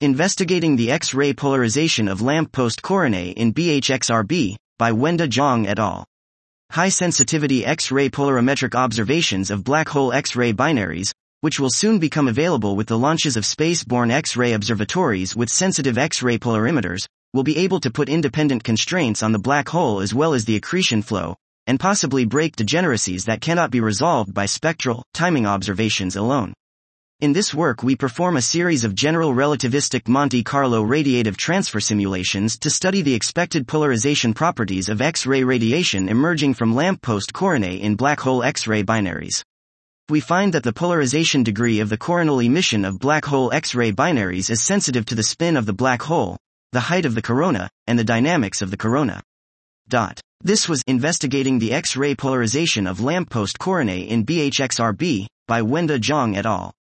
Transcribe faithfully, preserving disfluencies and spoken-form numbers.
Investigating the X-ray polarization of lamppost coronae in B H X R B, by Wenda Zhang et al. High-sensitivity X-ray polarimetric observations of black hole X-ray binaries, which will soon become available with the launches of space-borne X-ray observatories with sensitive X-ray polarimeters, will be able to put independent constraints on the black hole as well as the accretion flow, and possibly break degeneracies that cannot be resolved by spectral, timing observations alone. In this work we perform a series of general relativistic Monte Carlo radiative transfer simulations to study the expected polarization properties of X-ray radiation emerging from lamppost coronae in black hole X-ray binaries. We find that the polarization degree of the coronal emission of black hole X-ray binaries is sensitive to the spin of the black hole, the height of the corona, and the dynamics of the corona. Dot. This was Investigating the X-ray polarization of lamppost coronae in B H X R B, by Wenda Zhang et al.